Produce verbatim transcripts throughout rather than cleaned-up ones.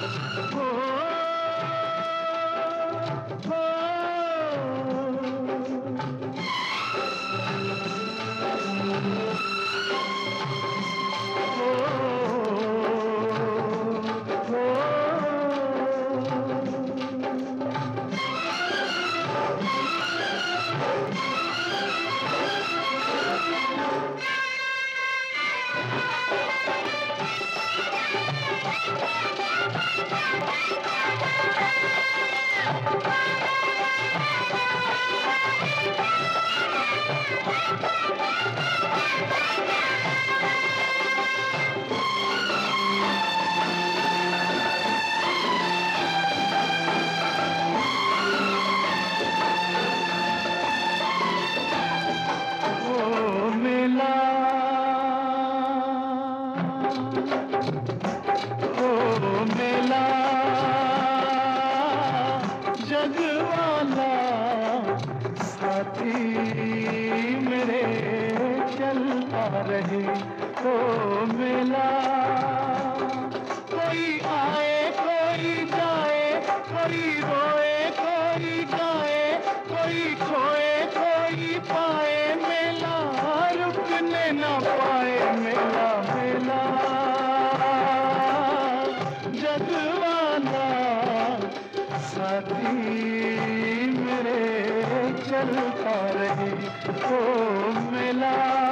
रहे तो मिला। कोई आए कोई जाए, कोई रोए कोई गाए, कोई खोए कोई पाए, मेला रुकने न पाए। मेला मेला जगवाना साथी मेरे चलता रहे तो मिला।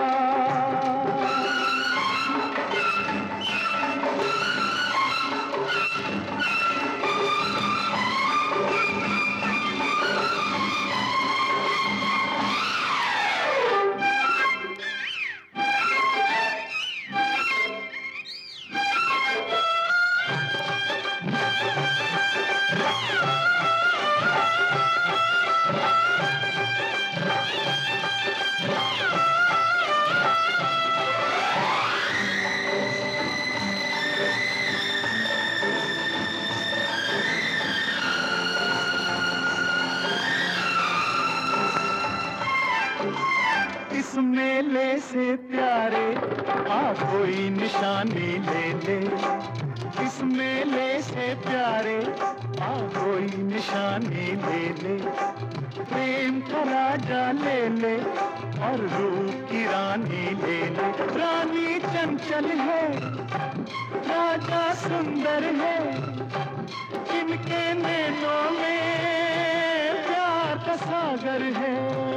इस मेले से प्यारे आ कोई निशानी ले ले। इस मेले से प्यारे आ कोई निशानी ले ले। प्रेम का राजा ले ले और रूप की रानी ले ले। रानी चंचल है, राजा सुंदर है, इनके नैनों में प्यार का सागर है।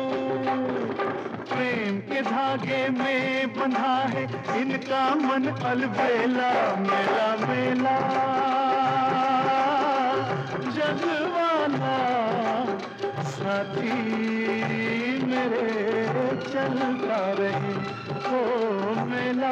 प्रेम के धागे में बंधा है इनका मन अलबेला। मेला मेला जगवाना साथी मेरे चलता रहे ओ मेला।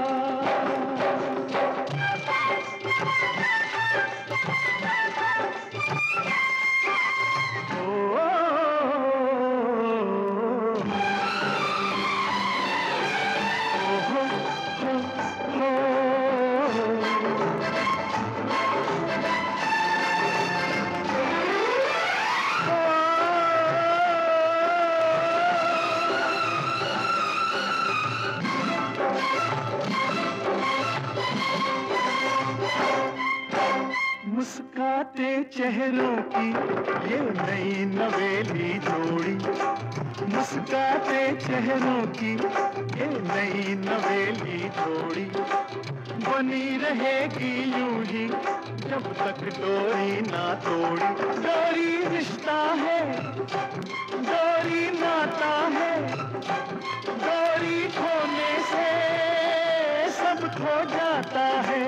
मुस्काते चेहरों की ये नई नवेली जोड़ी। मुस्काते चेहरों की ये नई नवेली जोड़ी बनी रहेगी यूं ही जब तक डोरी ना तोड़ी। डोरी रिश्ता है, डोरी नाता है, डोरी खोने से सब खो जाता है।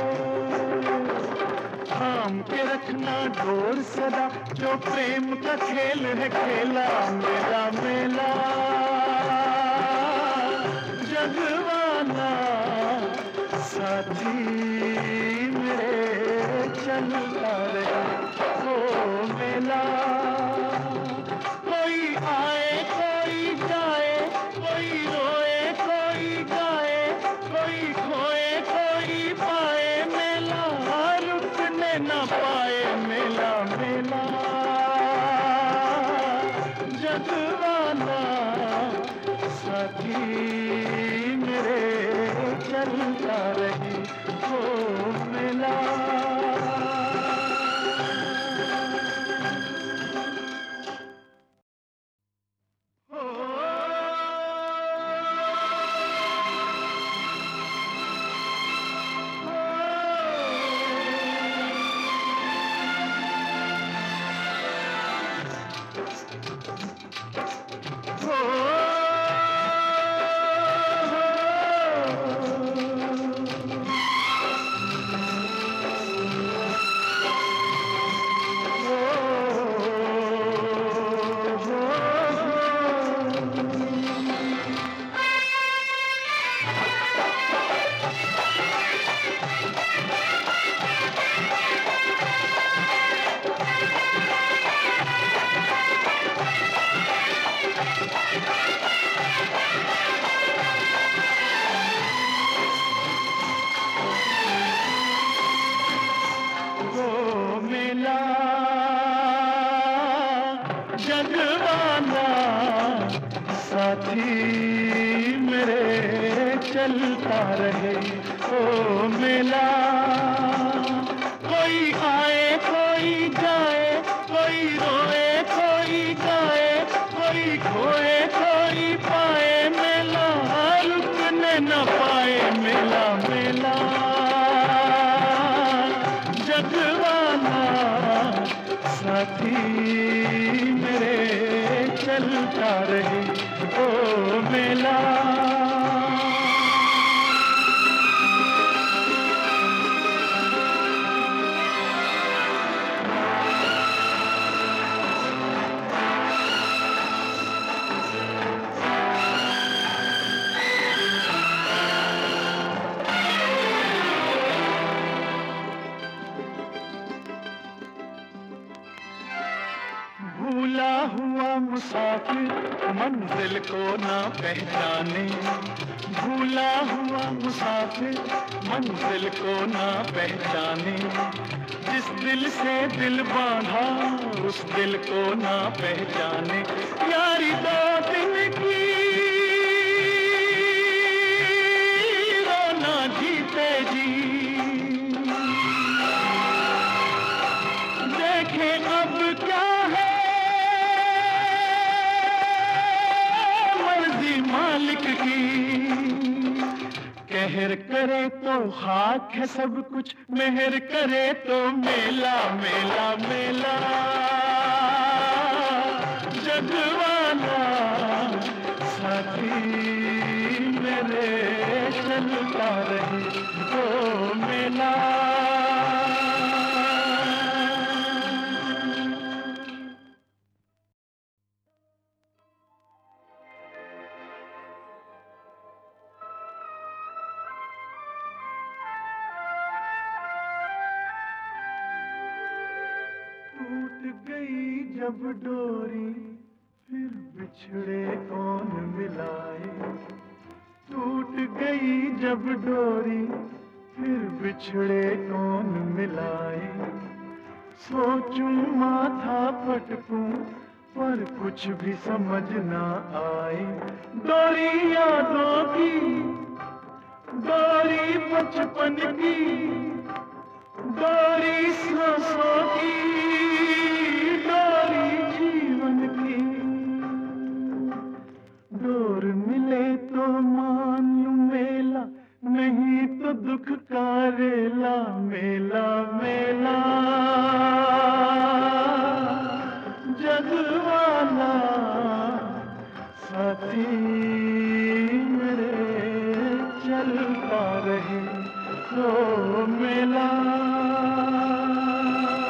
थाम के रखना डोर सदा जो प्रेम का खेल है खेला। मेला मेला जगवाना साथी मेरे चलता रहे ओ मेला। कोई आए कोई जाए, कोई रोए कोई गाए, कोई खोए कोई पाए, मेला रुकने न पाए। मेला मेला जगवाना साथी मेरे चलता रहे ओ मेला। जगवाना साथी मेरे चलता रहे ओ मेला। कोई आए कोई जाए, कोई रोए कोई गाए, कोई खोए कोई पाए, मेला रुकने न पाए। मेला मेला जगवाना साथी मेरे चलता रहे ओ मेला। भूला हुआ मुसाफिर मंजिल को ना पहचाने, भूला हुआ मुसाफिर मंजिल को ना पहचाने। जिस दिल से दिल बांधा उस दिल को ना पहचाने। यारी दो दिन की रोना जीते जी, देखे अब क्या मालिक की। कहर करे तो खाक है सब कुछ, मेहर करे तो मेला मेला मेला। जगवाना साथी मेरे चलता रहे ओ मेला। जब डोरी फिर बिछड़े कौन मिलाए, टूट गई जब डोरी फिर बिछड़े कौन मिलाए। सोचूं माथा पटकूं पर कुछ भी समझ ना आए। डोरी यादों की, डोरी बचपन की, डोरी सांसों की, डोर मिले तो मान लूं मेला, नहीं तो दुख का रेला। मेला मेला जगवाना साथी मेरे चलता रहे ओ मेला।